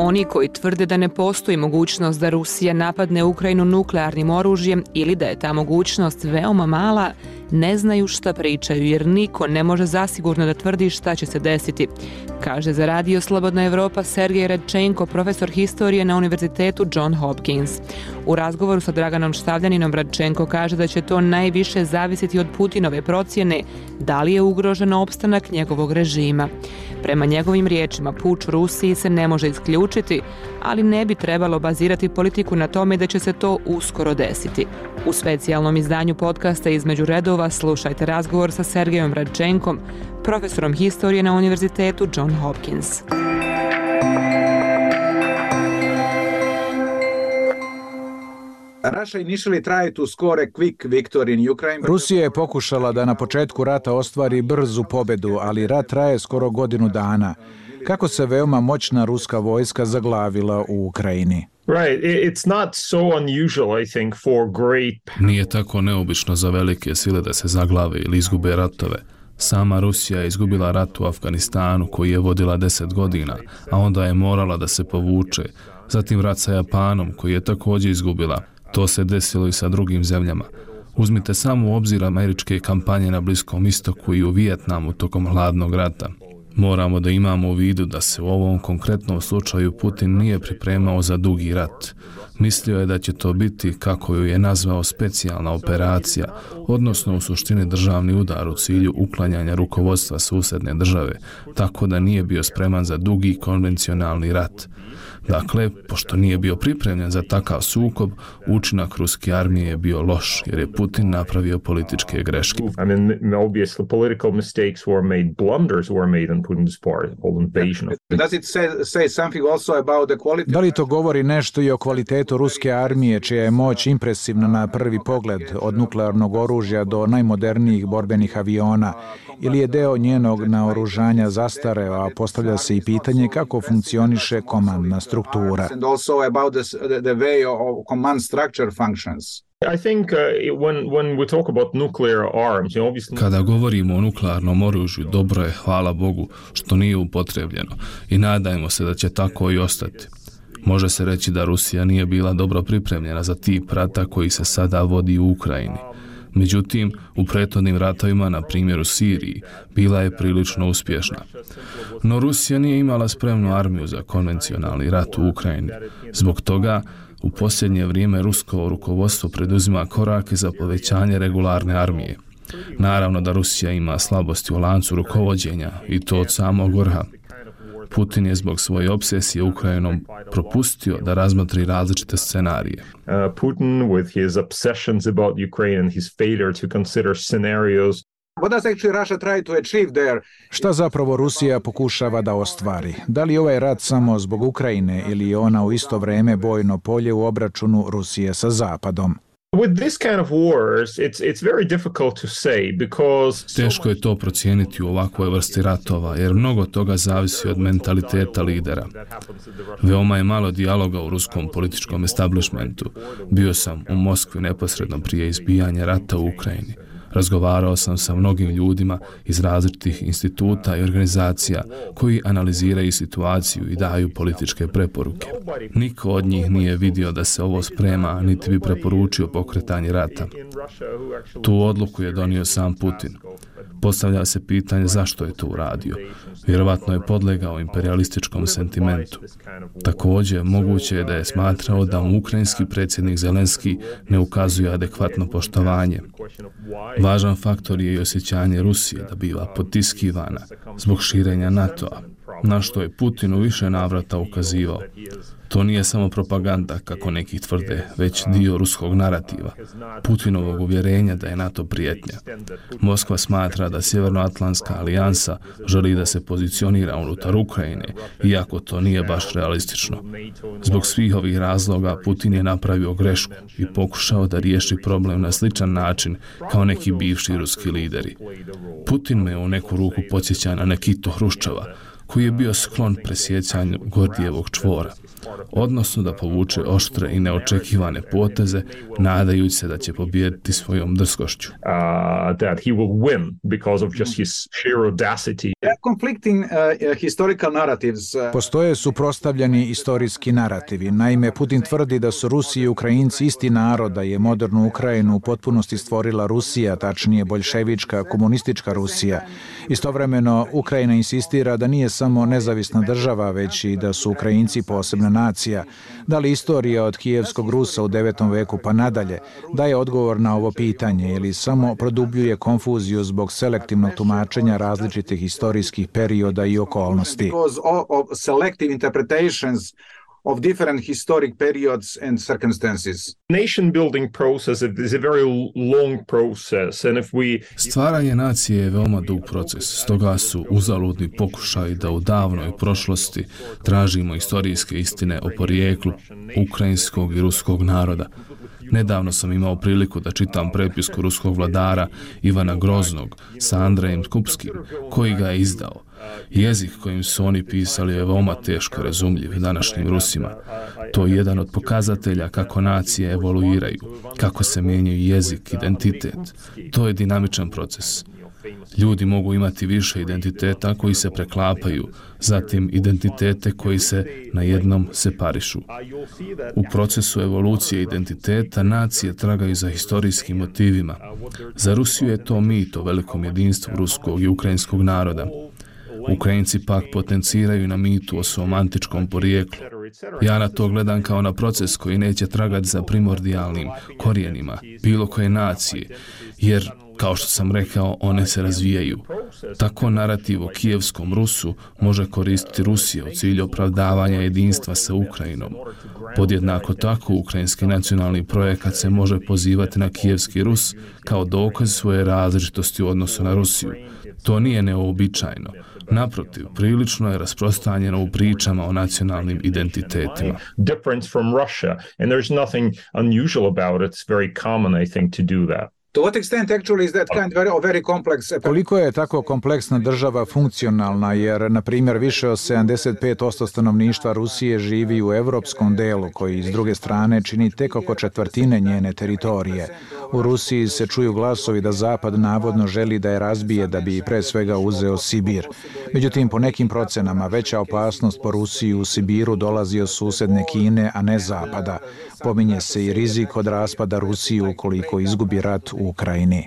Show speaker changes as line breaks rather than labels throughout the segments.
Oni koji tvrde da ne postoji mogućnost da Rusija napadne Ukrajinu nuklearnim oružjem ili da je ta mogućnost veoma mala, ne znaju šta pričaju jer niko ne može zasigurno da tvrdi šta će se desiti, kaže za Radio Slobodna Evropa Sergej Radčenko, profesor historije na Univerzitetu John Hopkins. U razgovoru sa Draganom Štavljaninom Radčenko kaže da će to najviše zavisiti od Putinove procjene da li je ugrožen opstanak njegovog režima. Prema njegovim riječima, puč u Rusiji se ne može isključiti, ali ne bi trebalo bazirati politiku na tome da će se to uskoro desiti. U specijalnom izdanju podcasta Između redova slušajte razgovor sa Sergejom Radčenkom, profesorom historije na Univerzitetu John Hopkins.
Rusija je pokušala da na početku rata ostvari brzu pobedu, ali rat traje skoro godinu dana. Kako se veoma moćna ruska vojska zaglavila u Ukrajini?
Nije tako neobično za velike sile da se zaglave ili izgube ratove. Sama Rusija je izgubila rat u Afganistanu koji je vodila 10 godina, a onda je morala da se povuče. Zatim rat sa Japanom koji je također izgubila. To se desilo i sa drugim zemljama. Uzmite samo u obzir američke kampanje na Bliskom istoku i u Vijetnamu tokom hladnog rata. Moramo da imamo u vidu da se u ovom konkretnom slučaju Putin nije pripremao za dugi rat. Mislio je da će to biti, kako ju je nazvao, specijalna operacija, odnosno u suštini državni udar u cilju uklanjanja rukovodstva susedne države, tako da nije bio spreman za dugi konvencionalni rat. Dakle, pošto nije bio pripremljen za takav sukob, učinak ruske armije je bio loš, jer je Putin napravio političke greške.
Da li to govori nešto i o kvalitetu ruske armije, čija je moć impresivna na prvi pogled, od nuklearnog oružja do najmodernijih borbenih aviona, ili je deo njenog naoružanja zastareo, a postavlja se i pitanje kako funkcioniše komandna struktura.
Kada govorimo o nuklearnom oružju, dobro je, hvala Bogu, što nije upotrebljeno i nadajmo se da će tako i ostati. Može se reći da Rusija nije bila dobro pripremljena za tip rata koji se sada vodi u Ukrajini. Međutim, u prethodnim ratovima, na primjer u Siriji, bila je prilično uspješna. No Rusija nije imala spremnu armiju za konvencionalni rat u Ukrajini. Zbog toga, u posljednje vrijeme rusko rukovodstvo preduzima korake za povećanje regularne armije. Naravno da Rusija ima slabosti u lancu rukovođenja i to od samog vrha. Putin je zbog svoje obsesije Ukrajinom propustio da razmotri različite scenarije.
Putin with his obsessions about Ukraine and his failure to consider scenarios.
Šta zapravo Rusija pokušava da ostvari? Da li ovaj rat samo zbog Ukrajine ili je ona u isto vrijeme bojno polje u obračunu Rusije sa Zapadom?
Teško je to procijeniti u ovakvoj vrsti ratova, jer mnogo toga zavisi od mentaliteta lidera. Veoma je malo dijaloga u ruskom političkom establishmentu. Bio sam u Moskvi neposredno prije izbijanja rata u Ukrajini. Razgovarao sam sa mnogim ljudima iz različitih instituta i organizacija koji analiziraju situaciju i daju političke preporuke. Niko od njih nije vidio da se ovo sprema, niti bi preporučio pokretanje rata. Tu odluku je donio sam Putin. Postavlja se pitanje zašto je to uradio. Vjerovatno je podlegao imperialističkom sentimentu. Također, moguće je da je smatrao da mu ukrajinski predsjednik Zelenski ne ukazuje adekvatno poštovanje. Važan faktor je i osjećanje Rusije da biva potiskivana zbog širenja NATO-a, na što je Putin u više navrata ukazivao. To nije samo propaganda, kako neki tvrde, već dio ruskog narativa, Putinovog uvjerenja da je NATO prijetnja. Moskva smatra da Sjevernoatlantska alijansa želi da se pozicionira unutar Ukrajine, iako to nije baš realistično. Zbog svih ovih razloga Putin je napravio grešku i pokušao da riješi problem na sličan način kao neki bivši ruski lideri. Putin me u neku ruku podsjeća na Nikitu Hruščova, koji je bio sklon presjecanju Gordijevog čvora, odnosno da povuče oštre i neočekivane poteze, nadajući se da će pobijediti svojom drskošću.
That he will win because of just his sheer audacity.
Conflicting historical narratives. Postoje suprotstavljeni istorijski narativi. Naime, Putin tvrdi da su Rusi i Ukrajinci isti narod, da je modernu Ukrajinu u potpunosti stvorila Rusija, tačnije boljševička, komunistička Rusija. Istovremeno, Ukrajina insistira da nije samo nezavisna država, već i da su Ukrajinci posebna nacija. Da li istorija od kijevskog Rusa u 9. veku pa nadalje daje odgovor na ovo pitanje ili samo produbljuje konfuziju zbog selektivnog tumačenja različitih historijskih perioda i okolnosti? Of different historic periods and circumstances.
Nation building process is a very long process, and if we...
Stvaranje nacije je veoma dug proces, stoga su uzaludni pokušaji da u davnoj prošlosti tražimo istorijske istine o porijeklu ukrajinskog i ruskog naroda. Nedavno sam imao priliku da čitam prepisku ruskog vladara Ivana Groznog sa Andrejem Skupskim, koji ga je izdao. Jezik kojim su oni pisali je veoma teško razumljiv današnjim Rusima. To je jedan od pokazatelja kako nacije evoluiraju, kako se mijenjaju jezik, identitet. To je dinamičan proces. Ljudi mogu imati više identiteta koji se preklapaju, zatim identitete koji se na jednom separišu. U procesu evolucije identiteta nacije tragaju za historijskim motivima. Za Rusiju je to mit o velikom jedinstvu ruskog i ukrajinskog naroda. Ukrajinci pak potenciraju na mitu o svom antičkom porijeklu. Ja na to gledam kao na proces koji neće tragati za primordijalnim korijenima bilo koje nacije, jer, kao što sam rekao, one se razvijaju. Tako narativ o kijevskom Rusu može koristiti Rusija u cilju opravdavanja jedinstva sa Ukrajinom. Podjednako tako, ukrajinski nacionalni projekat se može pozivati na kijevski Rus kao dokaz svoje različitosti u odnosu na Rusiju. To nije neobičajno. Naprotiv, prilično je rasprostranjeno u pričama o nacionalnim identitetima.
Koliko je tako kompleksna država funkcionalna, jer, na primjer, više od 75% stanovništva Rusije živi u evropskom delu, koji s druge strane čini tek oko četvrtine njene teritorije. U Rusiji se čuju glasovi da Zapad navodno želi da je razbije da bi pre svega uzeo Sibir. Međutim, po nekim procenama, veća opasnost po Rusiju u Sibiru dolazi od susedne Kine, a ne Zapada. Pominje se i rizik od raspada Rusije ukoliko izgubi rat u Ukrajini.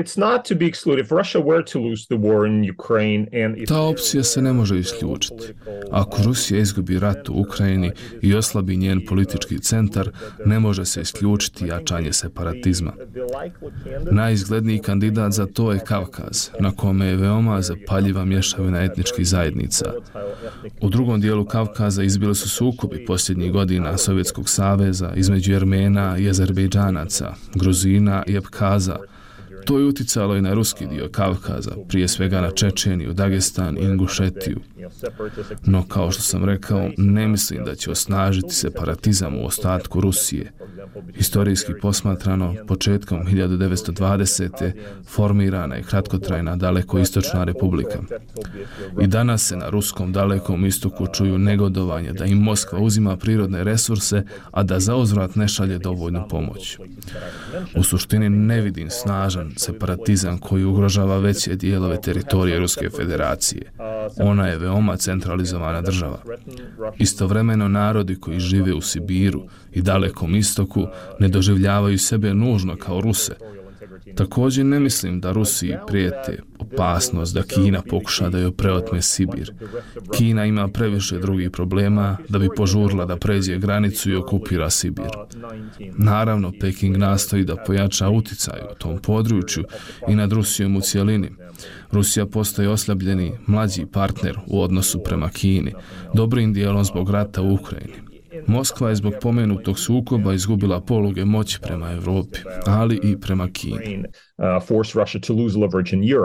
Ta opcija se ne može isključiti. Ako Rusija izgubi rat u Ukrajini i oslabi njen politički centar, ne može se isključiti jačanje separatizma. Najizgledniji kandidat za to je Kavkaz, na kome je veoma zapaljiva mješavina etničkih zajednica. U drugom dijelu Kavkaza izbili su sukobi posljednjih godina Sovjetskog saveza između Jermena i Azerbejdžanaca, Gruzina i Apkaza. To je uticalo i na ruski dio Kavkaza, prije svega na Čečeniju, Dagestan i Ingušetiju. No, kao što sam rekao, ne mislim da će osnažiti separatizam u ostatku Rusije. Historijski posmatrano, početkom 1920. formirana je kratkotrajna Dalekoistočna republika. I danas se na ruskom Dalekom istoku čuju negodovanja da im Moskva uzima prirodne resurse, a da zauzvrat ne šalje dovoljnu pomoć. U suštini ne vidim snažan separatizam koji ugrožava veće dijelove teritorije Ruske federacije. Ona je veoma centralizovana država. Istovremeno narodi koji žive u Sibiru i Dalekom istoku ne doživljavaju sebe nužno kao Ruse. Također ne mislim da Rusiji prijete opasnost da Kina pokuša da joj preotme Sibir. Kina ima previše drugih problema da bi požurila da pređe granicu i okupira Sibir. Naravno, Peking nastoji da pojača uticaj u tom području i nad Rusijom u cjelini. Rusija postaje oslabljeni mlađi partner u odnosu prema Kini, dobrim dijelom zbog rata u Ukrajini. Moskva je zbog pomenutog sukoba izgubila poluge moći prema Evropi, ali i prema Kini.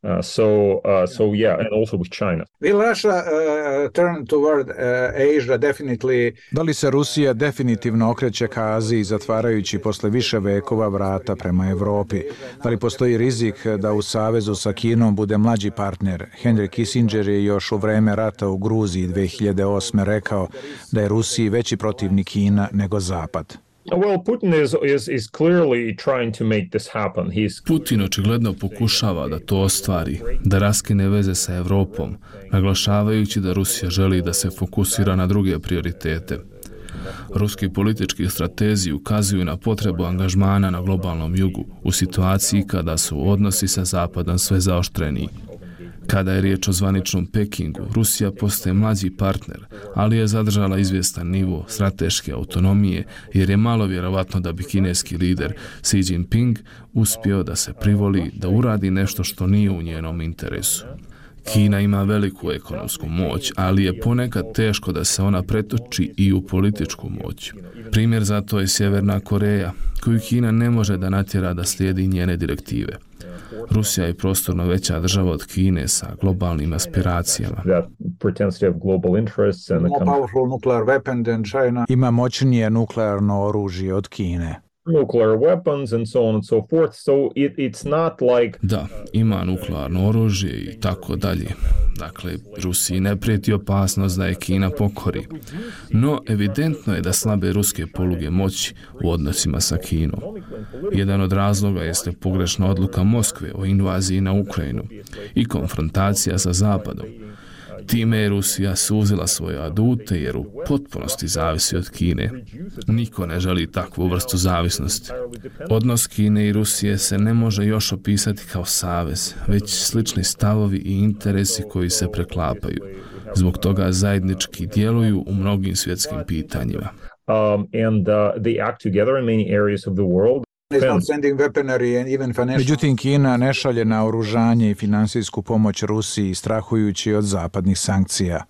So yeah, and also with China.
Will Russia turn toward Asia definitely? Da li se Rusija definitivno okreće ka Aziji, zatvarajući posle više vekova vrata prema Evropi? Da li postoji rizik da u savezu sa Kinom bude mlađi partner? Henry Kissinger je još u vreme rata u Gruziji 2008. rekao da je Rusiji veći protivnik Kina nego Zapad.
Well, Putin is clearly trying to make this happen.
Putin očigledno pokušava da to ostvari, da raskine veze sa Evropom, naglašavajući da Rusija želi da se fokusira na druge prioritete. Ruski politički stratezi ukazuju na potrebu angažmana na globalnom jugu u situaciji kada su odnosi sa Zapadom sve zaoštreniji. Kada je riječ o zvaničnom Pekingu, Rusija postaje mlađi partner, ali je zadržala izvjestan nivo strateške autonomije jer je malo vjerovatno da bi kineski lider Xi Jinping uspio da se privoli da uradi nešto što nije u njenom interesu. Kina ima veliku ekonomsku moć, ali je ponekad teško da se ona pretoči i u političku moć. Primjer za to je Sjeverna Koreja, koju Kina ne može da natjera da slijedi njene direktive. Rusija je prostorno veća država od Kine sa globalnim aspiracijama.
Ima moćnije nuklearno oružje od Kine.
Nuclear weapons and so on and so forth. So it's not like...
Da, ima nuklearno oružje i tako dalje. Dakle, Rusiji ne prijeti opasnost da je Kina pokori. No, evidentno je da slabe ruske poluge moći u odnosima sa Kinom. Jedan od razloga jeste pogrešna odluka Moskve o invaziji na Ukrajinu i konfrontacija sa Zapadom. Time je Rusija suzila svoje adute jer u potpunosti zavisi od Kine. Niko ne želi takvu vrstu zavisnosti. Odnos Kine i Rusije se ne može još opisati kao savez, već slični stavovi i interesi koji se preklapaju. Zbog toga zajednički djeluju u mnogim svjetskim pitanjima.
They act together in many areas of the world.
Međutim, Kina ne šalje naoružanje i finansijsku pomoć Rusiji strahujući od zapadnih sankcija.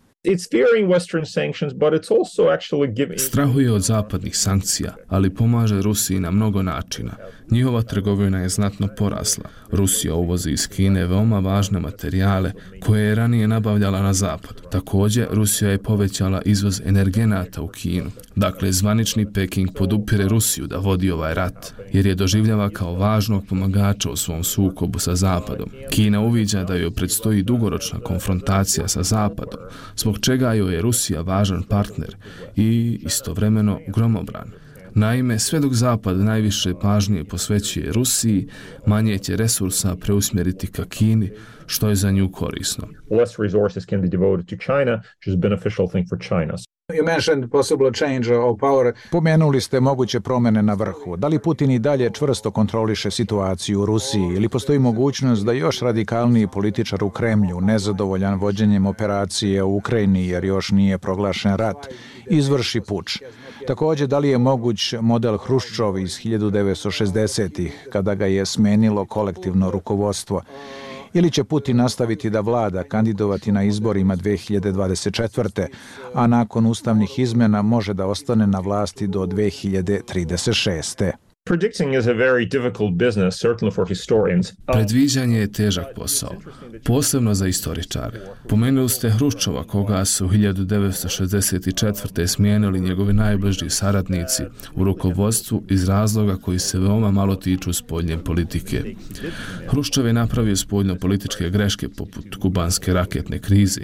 Strahuje od zapadnih sankcija, ali pomaže Rusiji na mnogo načina. Njihova trgovina je znatno porasla. Rusija uvozi iz Kine veoma važne materijale koje je ranije nabavljala na zapadu. Također, Rusija je povećala izvoz energenata u Kinu. Dakle, zvanični Peking podupire Rusiju da vodi ovaj rat, jer je doživljava kao važnog pomagača u svom sukobu sa Zapadom. Kina uviđa da joj predstoji dugoročna konfrontacija sa Zapadom, zbog čega joj je Rusija važan partner i istovremeno gromobran. Naime, sve dok Zapad najviše pažnje posvećuje Rusiji, manje će resursa preusmjeriti ka Kini, što je za nju korisno.
Less resources can be devoted to China, which is a beneficial thing for China.
You mentioned possible change of power. Pomenuli ste moguće promjene na vrhu. Da li Putin i dalje čvrsto kontroliše situaciju u Rusiji ili postoji mogućnost da još radikalniji političar u Kremlju, nezadovoljan vođenjem operacije u Ukrajini jer još nije proglašen rat, izvrši puč? Također, da li je moguć model Hruščov iz 1960-ih kada ga je smenilo kolektivno rukovodstvo? Ili će Putin nastaviti da vlada, kandidovati na izborima 2024. a nakon ustavnih izmjena može da ostane na vlasti do 2036.
Predicting is a very difficult business, certainly for historians.
Predviđanje je težak posao, posebno za istoričare. Pomenuli ste Hruščova, koga su 1964. smijenili njegovi najbliži saradnici u rukovodstvu iz razloga koji se veoma malo tiču spoljne politike. Hruščov je napravio spoljno-političke greške poput kubanske raketne krize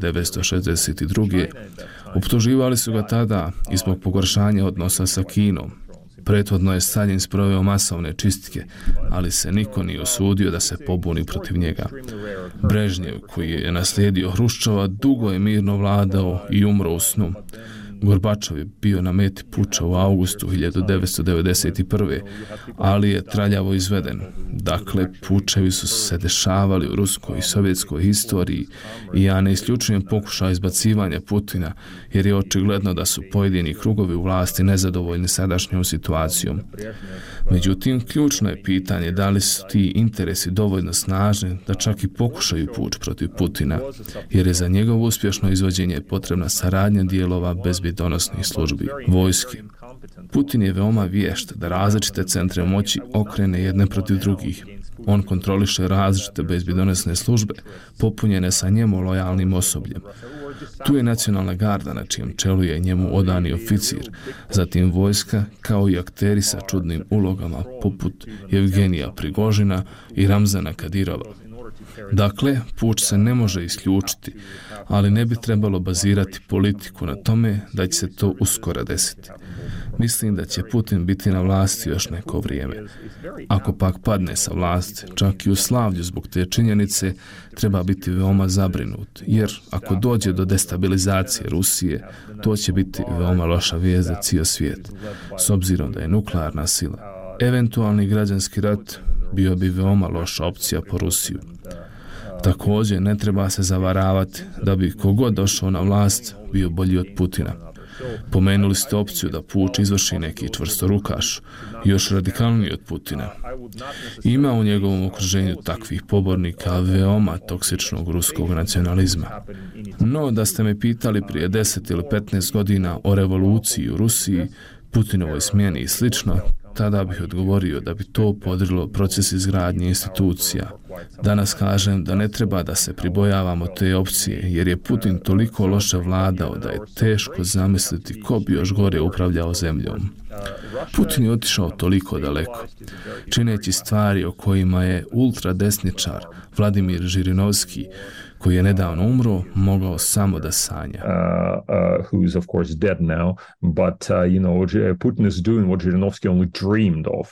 1962. Optuživali su ga tada i zbog pogoršanja odnosa sa Kinom. Prethodno je Staljin sproveo masovne čistke, ali se niko nije usudio da se pobuni protiv njega. Brežnjev, koji je naslijedio Hruščova, dugo je mirno vladao i umro u snu. Gorbačov je bio na meti puča u augustu 1991. ali je traljavo izveden. Dakle, pučevi su se dešavali u ruskoj i sovjetskoj historiji i ja ne isključujem pokušaj izbacivanja Putina, jer je očigledno da su pojedini krugovi u vlasti nezadovoljni sadašnjom situacijom. Međutim, ključno je pitanje da li su ti interesi dovoljno snažni da čak i pokušaju puč protiv Putina, jer je za njegovo uspješno izvođenje potrebna saradnja dijelova bezbjedonosnih službi, vojske. Putin je veoma vješt da različite centre moći okrene jedne protiv drugih. On kontroliše različite bezbjednosne službe, popunjene sa njemu lojalnim osobljem. Tu je nacionalna garda na čijem čelu je njemu odani oficir, zatim vojska, kao i akteri sa čudnim ulogama poput Evgenija Prigožina i Ramzana Kadirova. Dakle, puč se ne može isključiti, ali ne bi trebalo bazirati politiku na tome da će se to uskoro desiti. Mislim da će Putin biti na vlasti još neko vrijeme. Ako pak padne sa vlasti, čak i u slavlju zbog te činjenice, treba biti veoma zabrinut, jer ako dođe do destabilizacije Rusije, to će biti veoma loša vijest za cijel svijet, s obzirom da je nuklearna sila. Eventualni građanski rat bio bi veoma loša opcija po Rusiju. Također, ne treba se zavaravati da bi kogod došao na vlast bio bolji od Putina. Pomenuli ste opciju da puč izvrši neki čvrstorukaš, još radikalniji od Putina. Ima u njegovom okruženju takvih pobornika veoma toksičnog ruskog nacionalizma. No, da ste me pitali prije 10 ili 15 godina o revoluciji u Rusiji, Putinovoj smjeni i slično, tada bih odgovorio da bi to podrilo proces izgradnje institucija. Danas kažem da ne treba da se pribojavamo te opcije, jer je Putin toliko loše vladao da je teško zamisliti ko bi još gore upravljao zemljom. Putin je otišao toliko daleko, čineći stvari o kojima je ultradesničar Vladimir Žirinovski, koji je nedavno umro, mogao samo da sanja.
Who is of course dead now, but Putin is doing what Žirinovski only dreamed of.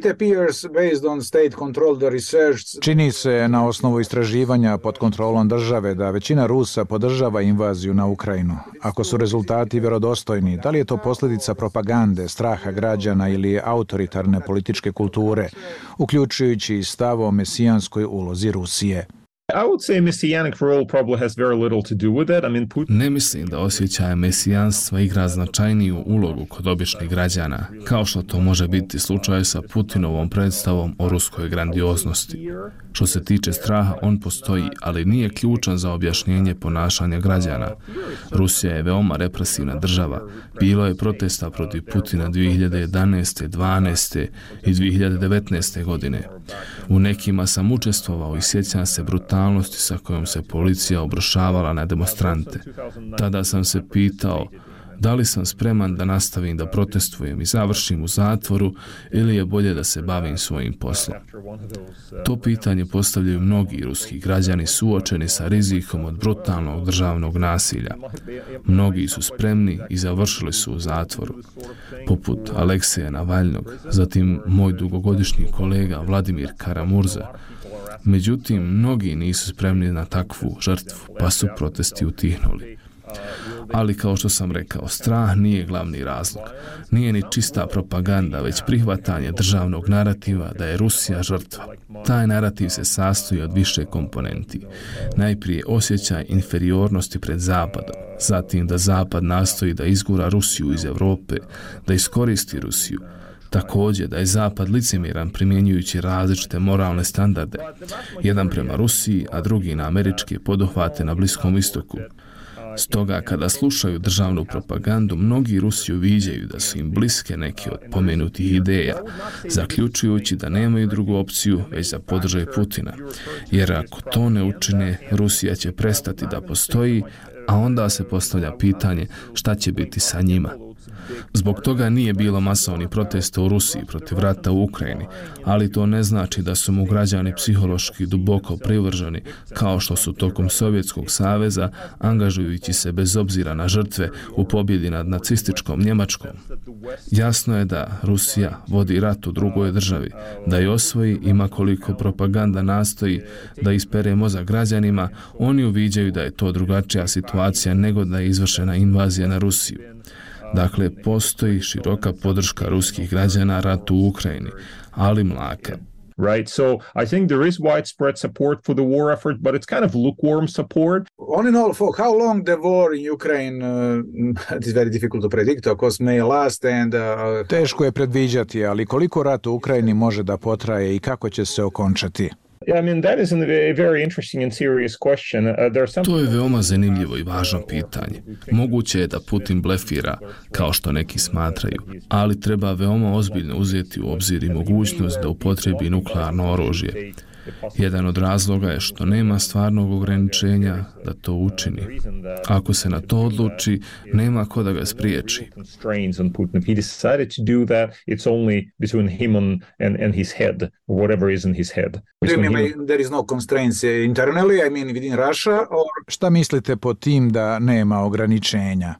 Čini se na osnovu istraživanja pod kontrolom države da većina Rusa podržava invaziju na Ukrajinu. Ako su rezultati vjerodostojni, da li je to posljedica propagande, straha građana ili autoritarne političke kulture, uključujući i stav o mesijanskoj ulozi Rusije?
Ne mislim da osjećaj mesijanstva igra značajniju ulogu kod običnih građana, kao što to može biti slučaj sa Putinovom predstavom o ruskoj grandioznosti. Što se tiče straha, on postoji, ali nije ključan za objašnjenje ponašanja građana. Rusija je veoma represivna država. Bilo je protesta protiv Putina 2011., 12. i 2019. godine. U nekima sam učestvovao i sjećam se brutalnosti sa kojom se policija obrušavala na demonstrante. Tada sam se pitao da li sam spreman da nastavim da protestujem i završim u zatvoru ili je bolje da se bavim svojim poslom. To pitanje postavljaju mnogi ruski građani suočeni sa rizikom od brutalnog državnog nasilja. Mnogi su spremni i završili su u zatvoru, poput Alekseja Navalnog, zatim moj dugogodišnji kolega Vladimir Karamurza. Međutim, mnogi nisu spremni na takvu žrtvu, pa su protesti utihnuli. Ali kao što sam rekao, strah nije glavni razlog. Nije ni čista propaganda, već prihvatanje državnog narativa da je Rusija žrtva. Taj narativ se sastoji od više komponenti. Najprije osjećaj inferiornosti pred Zapadom, zatim da Zapad nastoji da izgura Rusiju iz Europe, da iskoristi Rusiju. Također da je Zapad licemjeran primjenjujući različite moralne standarde, jedan prema Rusiji, a drugi na američke poduhvate na Bliskom istoku. Stoga, kada slušaju državnu propagandu, mnogi Rusi uviđaju da su im bliske neke od pomenutih ideja, zaključujući da nemaju drugu opciju, već da podrže Putina. Jer ako to ne učine, Rusija će prestati da postoji, a onda se postavlja pitanje šta će biti sa njima. Zbog toga nije bilo masovnih protesta u Rusiji protiv rata u Ukrajini, ali to ne znači da su mu građani psihološki duboko privrženi, kao što su tokom Sovjetskog saveza, angažujući se bez obzira na žrtve u pobjedi nad nacističkom Njemačkom. Jasno je da Rusija vodi rat u drugoj državi, da je osvoji, ima koliko propaganda nastoji da ispere mozak građanima, oni uviđaju da je to drugačija situacija nego da je izvršena invazija na Rusiju. Dakle, postoji široka podrška ruskih građana ratu u Ukrajini, ali mlaka.
Right, so I think there is widespread support for the war effort, but it's kind of lukewarm support.
All in all, for how long the war in Ukraine, it is very difficult to predict, of course, may last and...
Teško je predviđati, ali koliko rat u Ukrajini može da potraje i kako će se okončati?
To je veoma zanimljivo i važno pitanje. Moguće je da Putin blefira, kao što neki smatraju, ali treba veoma ozbiljno uzeti u obzir i mogućnost da upotrebi nuklearno oružje. Jedan od razloga je što nema stvarnog ograničenja da to učini. Ako se na to odluči, nema ko da ga spriječi.
Šta mislite pod tim da nema ograničenja?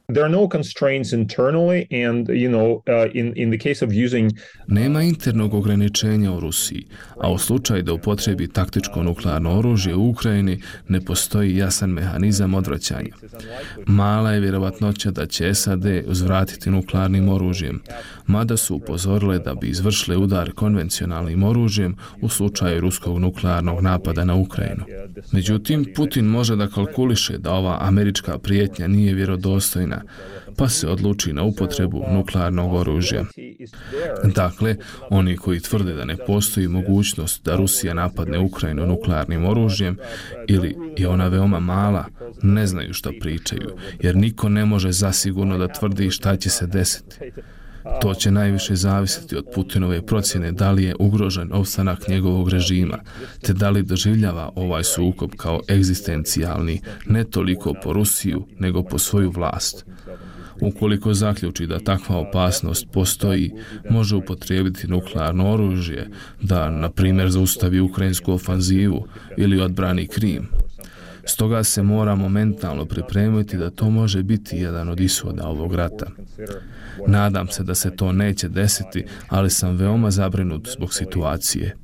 Nema internog ograničenja u Rusiji, a u slučaju da upotrebi taktičko nuklearno oružje u Ukrajini ne postoji jasan mehanizam odvraćanja. Mala je vjerovatnoća da će SAD uzvratiti nuklearnim oružjem, mada su upozorile da bi izvršile udar konvencionalnim oružjem u slučaju ruskog nuklearnog napada na Ukrajinu. Međutim, Putin može da kalkuliše da ova američka prijetnja nije vjerodostojna, pa se odluči na upotrebu nuklearnog oružja. Dakle, oni koji tvrde da ne postoji mogućnost da Rusija napadne Ukrajinu nuklearnim oružjem ili je ona veoma mala, ne znaju šta pričaju, jer niko ne može zasigurno da tvrdi šta će se desiti. To će najviše zavisiti od Putinove procjene da li je ugrožen opstanak njegovog režima, te da li doživljava ovaj sukob kao egzistencijalni, ne toliko po Rusiju, nego po svoju vlast. Ukoliko zaključi da takva opasnost postoji, može upotrijebiti nuklearno oružje da, na primjer, zaustavi ukrajinsku ofanzivu ili odbrani Krim. Stoga se mora momentalno pripremiti da to može biti jedan od ishoda ovog rata. Nadam se da se to neće desiti, ali sam veoma zabrinut zbog situacije.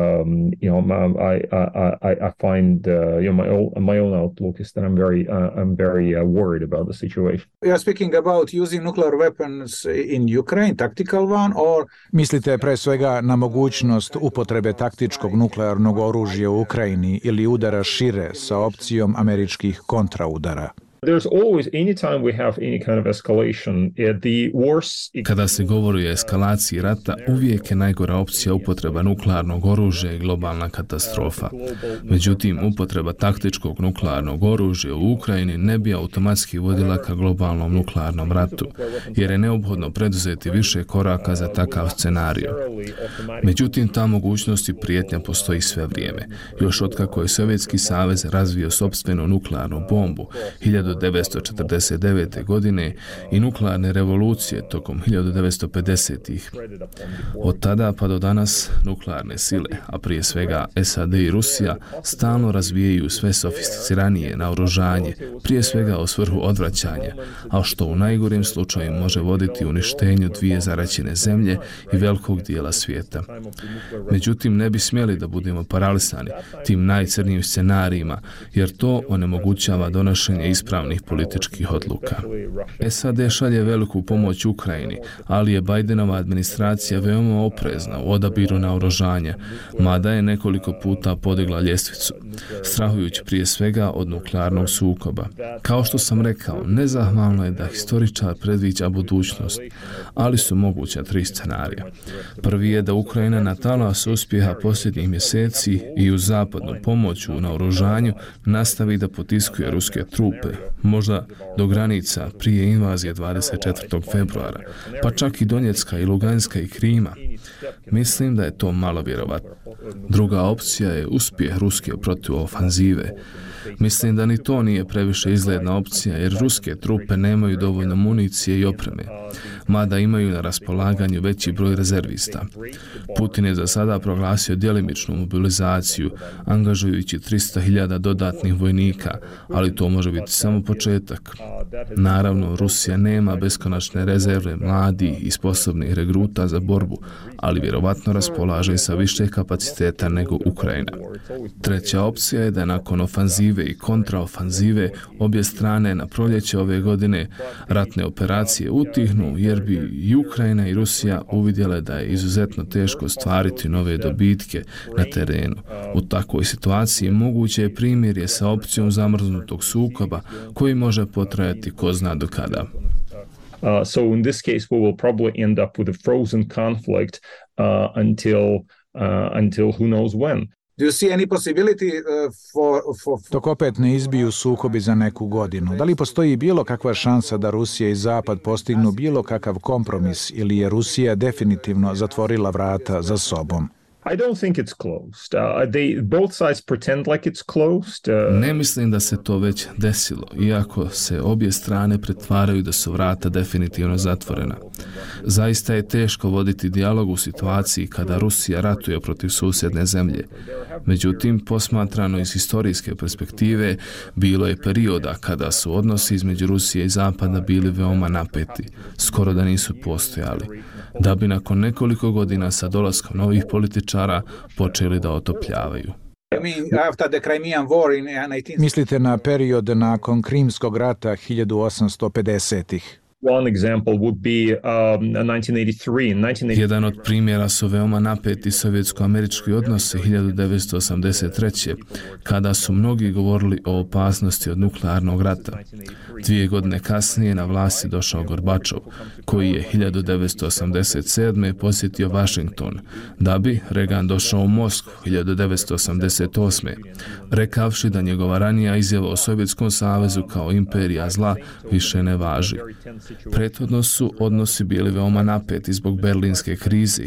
I find my own outlook is that I'm very worried about the situation.
You are speaking about using nuclear weapons in Ukraine, tactical one, or
mislite pre svega na mogućnost upotrebe taktičkog nuklearnog oružja u Ukrajini ili udara šire sa opcijom američkih kontraudara?
Kada se govori o eskalaciji rata, uvijek je najgora opcija upotreba nuklearnog oružja i globalna katastrofa. Međutim, upotreba taktičkog nuklearnog oružja u Ukrajini ne bi automatski vodila ka globalnom nuklearnom ratu, jer je neophodno preduzeti više koraka za takav scenario. Međutim, ta mogućnost i prijetnja postoji sve vrijeme. Još otkako je Sovjetski savez razvio sopstvenu nuklearnu bombu 1949. godine i nuklearne revolucije tokom 1950-ih. Od tada pa do danas nuklearne sile, a prije svega SAD i Rusija, stalno razvijaju sve sofisticiranije naoružanje, prije svega u svrhu odvraćanja, a što u najgorim slučaju može voditi uništenju dvije zaraćene zemlje i velikog dijela svijeta. Međutim, ne bi smjeli da budemo paralisani tim najcrnijim scenarijima, jer to onemogućava donošenje ispravnih političkih odluka. SAD šalje veliku pomoć Ukrajini, ali je Bidenova administracija veoma oprezna u odabiru naoružanja, mada je nekoliko puta podigla ljestvicu, strahujući prije svega od nuklearnog sukoba. Kao što sam rekao, nezahvalno je da historičar predviđa budućnost, ali su moguća tri scenarija. Prvi je da Ukrajina na talasu uspjeha posljednjih mjeseci i uz zapadnu pomoć u naoružanju nastavi da potiskuje ruske trupe, možda do granica prije invazije 24. februara, pa čak i Donjecka i Luganska i Krima. Mislim da je to malo vjerovatno. Druga opcija je uspjeh ruske protuofanzive. Mislim da ni to nije previše izgledna opcija, jer ruske trupe nemaju dovoljno municije i opreme, mada imaju na raspolaganju veći broj rezervista. Putin je za sada proglasio djelimičnu mobilizaciju, angažujući 300.000 dodatnih vojnika, ali to može biti samo početak. Naravno, Rusija nema beskonačne rezerve mladih i sposobnih regruta za borbu, ali vjerovatno raspolaže sa više kapaciteta nego Ukrajina. Treća opcija je da nakon ofanzive i kontraofanzive obje strane na proljeće ove godine ratne operacije utihnu, jer bi i Ukrajina i Rusija uvidjele da je izuzetno teško ostvariti nove dobitke na terenu. U takvoj situaciji moguće je primirje sa opcijom zamrznutog sukoba koji može potrajati ko zna do kada.
So in this case we will probably end up with a frozen conflict until who knows when.
Do you see any possibility for...
Dok opet ne izbiju sukobi za neku godinu, da li postoji bilo kakva šansa da Rusija i Zapad postignu bilo kakav kompromis ili je Rusija definitivno zatvorila vrata za sobom?
Ne mislim da se to već desilo, iako se obje strane pretvaraju da su vrata definitivno zatvorena. Zaista je teško voditi dijalog u situaciji kada Rusija ratuje protiv susjedne zemlje. Međutim, posmatrano iz historijske perspektive, bilo je perioda kada su odnosi između Rusije i Zapada bili veoma napeti, skoro da nisu postojali, da bi nakon nekoliko godina sa dolaskom novih političara počeli da otopljavaju.
Mislite na period nakon Krimskog rata 1850-ih?
One example would be 1983.
Jedan od primjera su veoma napeti sovjetsko-američki odnosi 1983. kada su mnogi govorili o opasnosti od nuklearnog rata. 2 godine kasnije na vlasti došao Gorbačov, koji je 1987. posjetio Washington, da bi Reagan došao u Moskvu 1988. rekavši da njegova ranija izjava o Sovjetskom savezu kao imperija zla više ne važi. Prethodno su odnosi bili veoma napeti zbog berlinske krize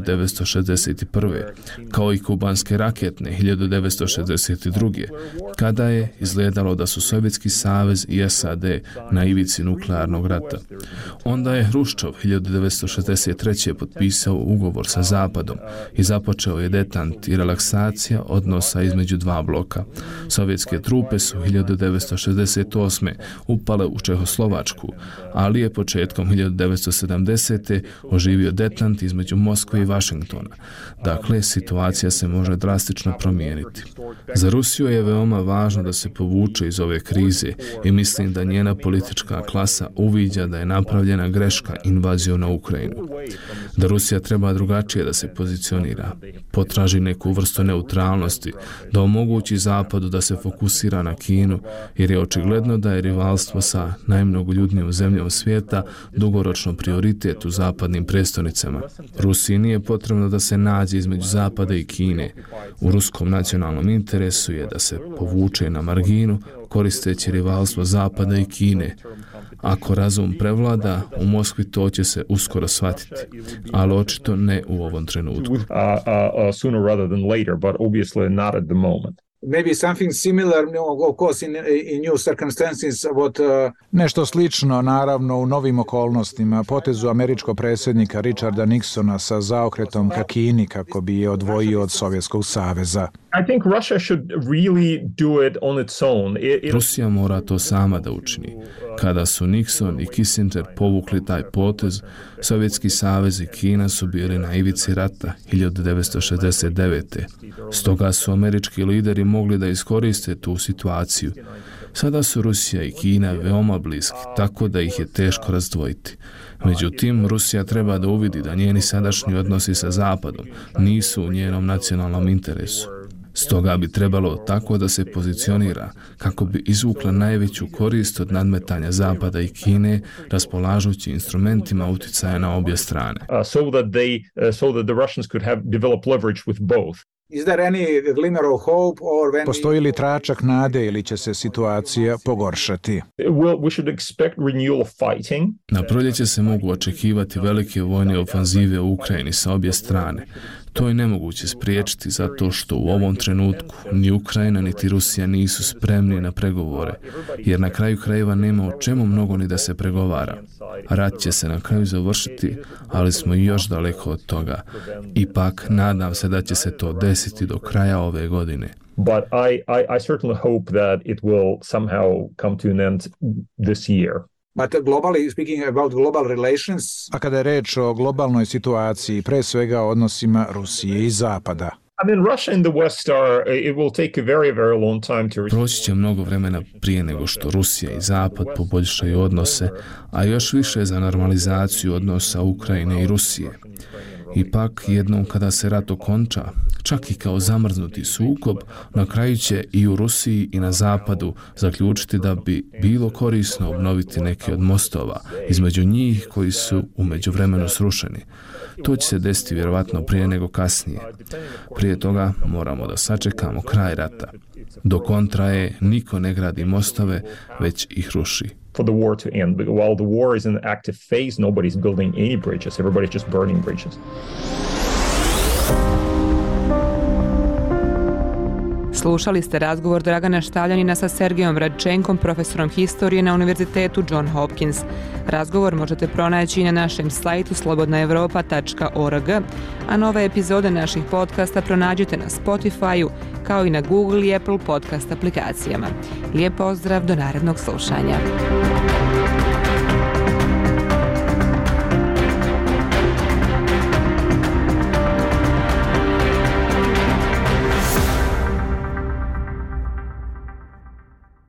1961. kao i kubanske raketne 1962. kada je izgledalo da su Sovjetski savez i SAD na ivici nuklearnog rata. Onda je Hruščov 1963. potpisao ugovor sa Zapadom i započeo je detant i relaksacija odnosa između dva bloka. Sovjetske trupe su 1968. upale u Čehoslovačku, ali je početkom 1970. oživio detant između Moskve i Vašingtona. Dakle, situacija se može drastično promijeniti. Za Rusiju je veoma važno da se povuče iz ove krize i mislim da njena politička klasa uviđa da je napravljena greška invazijom na Ukrajinu. Da Rusija treba drugačije da se pozicionira, potraži neku vrstu neutralnosti, da omogući Zapadu da se fokusira na Kinu, jer je očigledno da je rivalstvo sa najmnogoljudnijom zemljom svijeta dugoročno prioritet u zapadnim prestolnicama. Rusiji nije potrebno da se nađe između Zapada i Kine. U ruskom nacionalnom interesu je da se povuče na marginu koristeći rivalstvo Zapada i Kine. Ako razum prevlada, u Moskvi to će se uskoro shvatiti, ali očito ne u ovom trenutku.
Sooner rather than later, but obviously not at the moment.
Maybe something similar, of course, in new circumstances.
Nešto slično, naravno, u novim okolnostima, potezu američkog predsjednika Richarda Nixona sa zaokretom ka Kini kako bi je odvojio od Sovjetskog saveza.
I think Russia should really do it on its own.
Rusija mora to sama da učini. Kada su Nixon i Kissinger povukli taj potez, Sovjetski savez i Kina su bili na ivici rata 1969. Stoga su američki lideri mogli da iskoriste tu situaciju. Sada su Rusija i Kina veoma bliski, tako da ih je teško razdvojiti. Međutim, Rusija treba da uvidi da njeni sadašnji odnosi sa Zapadom nisu u njenom nacionalnom interesu. Stoga bi trebalo tako da se pozicionira kako bi izvukla najveću korist od nadmetanja Zapada i Kine, raspolažući instrumentima uticaja na obje strane.
So that the Russians could have developed leverage with both.
Is there any glimmer of hope or when
Postoji li tračak nade ili će se situacija pogoršati?
We should expect renewal of fighting.
Na proljeće se mogu očekivati velike vojne ofanzive u Ukrajini sa obje strane. To je nemoguće spriječiti zato što u ovom trenutku ni Ukrajina niti Rusija nisu spremni na pregovore, jer na kraju krajeva nema o čemu mnogo ni da se pregovara. Rat će se na kraju završiti, ali smo još daleko od toga. Ipak, nadam se da će se to desiti do kraja ove godine.
But I certainly hope that it will somehow come to an end this year.
But globally speaking about global relations.
A kada je reč o globalnoj situaciji, pre svega o odnosima Rusije i Zapada.
I mean, Russia and the West it will take a very, very long time to...
Proći će mnogo vremena prije nego što Rusija i Zapad poboljšaju odnose, a još više za normalizaciju odnosa Ukrajine i Rusije. Ipak, jednom kada se rat okonča, čak i kao zamrznuti sukob, na kraju će i u Rusiji i na Zapadu zaključiti da bi bilo korisno obnoviti neki od mostova između njih koji su u međuvremenu srušeni. To će se desiti vjerovatno prije nego kasnije. Prije toga moramo da sačekamo kraj rata. Dok on traje, niko ne gradi mostove, već ih ruši.
For the war to end. While the war is in an active phase, nobody's building any bridges. Everybody's just burning bridges.
Slušali ste razgovor Dragana Štavljanina sa Sergejom Radčenkom, profesorom historije na Univerzitetu John Hopkins. Razgovor možete pronaći i na našem sajtu slobodnaevropa.org, a nove epizode naših podcasta pronađite na Spotify-u, kao i na Google i Apple podcast aplikacijama. Lijep pozdrav, do narednog slušanja.